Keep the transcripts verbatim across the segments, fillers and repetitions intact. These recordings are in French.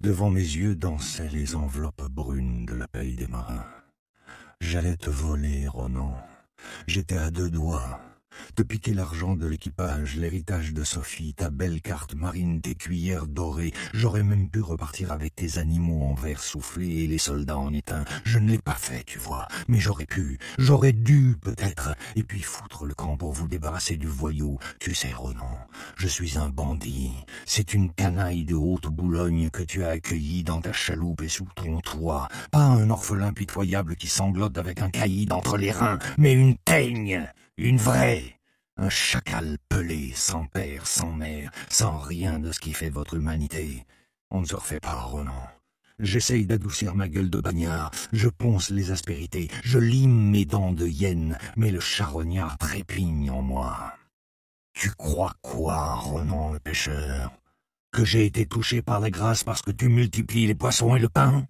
Devant mes yeux dansaient les enveloppes brunes de la paye des marins. J'allais te voler, Ronan. J'étais à deux doigts. Te piquer l'argent de l'équipage, l'héritage de Sophie, ta belle carte marine, tes cuillères dorées. J'aurais même pu repartir avec tes animaux en verre soufflé et les soldats en étain. Je ne l'ai pas fait, tu vois, mais j'aurais pu, j'aurais dû peut-être, et puis foutre le camp pour vous débarrasser du voyou. Tu sais, Ronan, je suis un bandit. C'est une canaille de Haute-Boulogne que tu as accueillie dans ta chaloupe et sous ton toit. Pas un orphelin pitoyable qui sanglote avec un caïd entre les reins, mais une teigne. Une vraie, un chacal pelé, sans père, sans mère, sans rien de ce qui fait votre humanité. On ne se refait pas, Ronan. J'essaye d'adoucir ma gueule de bagnard, je ponce les aspérités, je lime mes dents de hyène, mais le charognard trépigne en moi. Tu crois quoi, Ronan le pêcheur? Que j'ai été touché par la grâce parce que tu multiplies les poissons et le pain?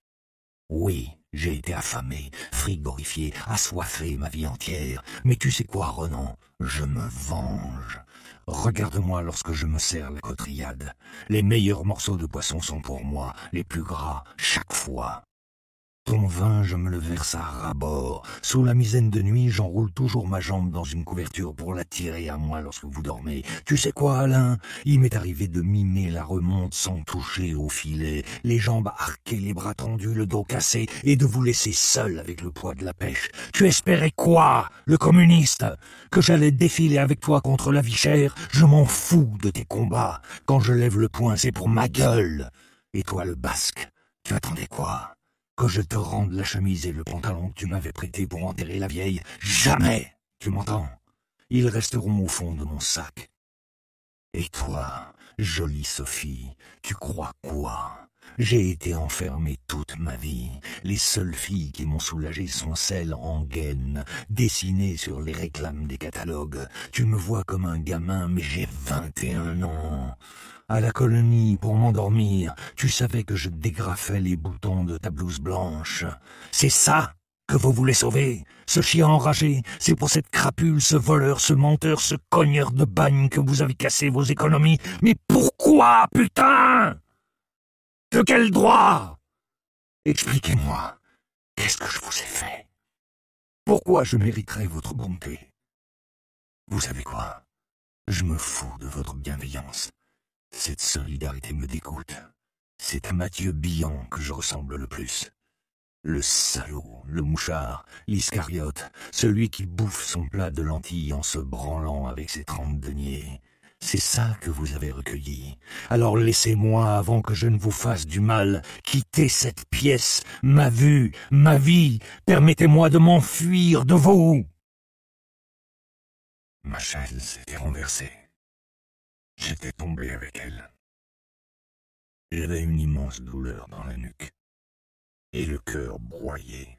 Oui. J'ai été affamé, frigorifié, assoiffé ma vie entière. Mais tu sais quoi, Ronan? Je me venge. Regarde-moi lorsque je me sers la cotrillade. Les meilleurs morceaux de poisson sont pour moi, les plus gras, chaque fois. Ton vin, je me le verse à ras-bord. Sous la misaine de nuit, j'enroule toujours ma jambe dans une couverture pour la tirer à moi lorsque vous dormez. Tu sais quoi, Alain? Il m'est arrivé de mimer la remonte sans toucher au filet, les jambes arquées, les bras tendus, le dos cassé, et de vous laisser seul avec le poids de la pêche. Tu espérais quoi, le communiste? Que j'allais défiler avec toi contre la vie chère? Je m'en fous de tes combats. Quand je lève le poing, c'est pour ma gueule. Et toi, le basque, tu attendais quoi? Que je te rende la chemise et le pantalon que tu m'avais prêté pour enterrer la vieille? Jamais, tu m'entends? Ils resteront au fond de mon sac. Et toi, jolie Sophie, tu crois quoi? J'ai été enfermé toute ma vie. Les seules filles qui m'ont soulagé sont celles en gaine, dessinées sur les réclames des catalogues. Tu me vois comme un gamin, mais j'ai vingt et un ans. À la colonie, pour m'endormir, tu savais que je dégrafais les boutons de ta blouse blanche. C'est ça que vous voulez sauver? Ce chien enragé, c'est pour cette crapule, ce voleur, ce menteur, ce cogneur de bagne que vous avez cassé vos économies. Mais pourquoi, putain? De quel droit? Expliquez-moi, qu'est-ce que je vous ai fait? Pourquoi je mériterais votre bonté? Vous savez quoi? Je me fous de votre bienveillance. Cette solidarité me dégoûte. C'est à Mathieu Billon que je ressemble le plus. Le salaud, le mouchard, l'iscariote, celui qui bouffe son plat de lentilles en se branlant avec ses trente deniers. C'est ça que vous avez recueilli. Alors laissez-moi, avant que je ne vous fasse du mal, quitter cette pièce, ma vue, ma vie. Permettez-moi de m'enfuir de vous. Ma chaise s'était renversée. J'étais tombé avec elle. J'avais une immense douleur dans la nuque et le cœur broyé.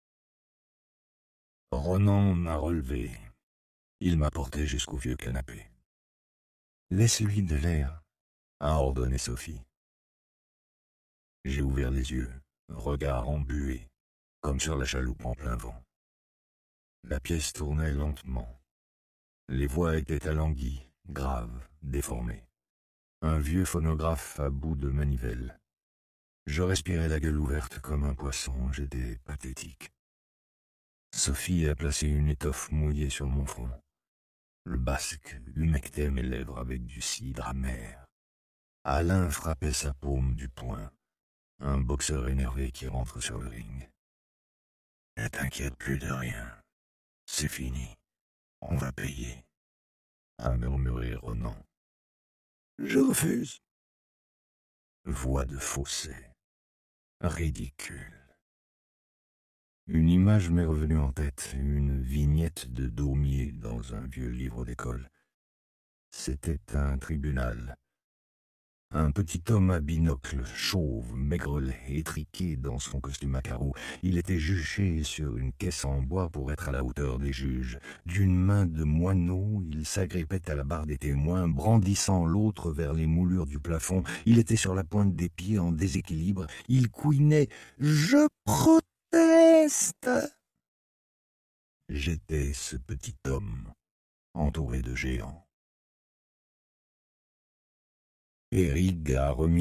Ronan m'a relevé. Il m'a porté jusqu'au vieux canapé. « Laisse-lui de l'air », a ordonné Sophie. J'ai ouvert les yeux, regard embué, comme sur la chaloupe en plein vent. La pièce tournait lentement. Les voix étaient alanguies, graves, déformées. Un vieux phonographe à bout de manivelle. Je respirais la gueule ouverte comme un poisson, j'étais pathétique. Sophie a placé une étoffe mouillée sur mon front. Le basque humectait mes lèvres avec du cidre amer. Alain frappait sa paume du poing, un boxeur énervé qui rentre sur le ring. « Ne t'inquiète plus de rien, c'est fini, on va payer », a murmuré Ronan. « Je refuse. » Voix de fausset. Ridicule. Une image m'est revenue en tête, une vignette de Daumier dans un vieux livre d'école. C'était un tribunal. Un petit homme à binocle, chauve, maigrelet, étriqué dans son costume à carreaux. Il était juché sur une caisse en bois pour être à la hauteur des juges. D'une main de moineau, il s'agrippait à la barre des témoins, brandissant l'autre vers les moulures du plafond. Il était sur la pointe des pieds en déséquilibre. Il couinait « Je proteste !» J'étais ce petit homme, entouré de géants. Éric a remis